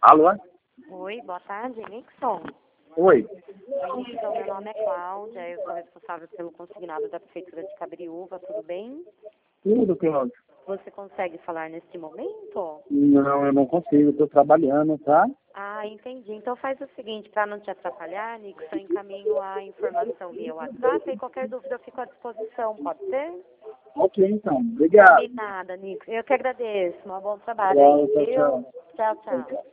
Alô? Oi, boa tarde, Nixon. Oi. Oi, Nixon, meu nome é Cláudia, eu sou responsável pelo consignado da Prefeitura de Cabiriúva, tudo bem? Tudo, Cláudio. Você consegue falar neste momento? Não, eu não consigo, estou trabalhando, tá? Ah, entendi. Então faz o seguinte, para não te atrapalhar, Nixon, encaminho a informação via WhatsApp e qualquer dúvida eu fico à disposição, pode ser? Ok, então. Obrigado. Combinada, Nixon. Eu que agradeço. Um bom trabalho Tchau, aí, tchau, viu? tchau. Tchau, tchau.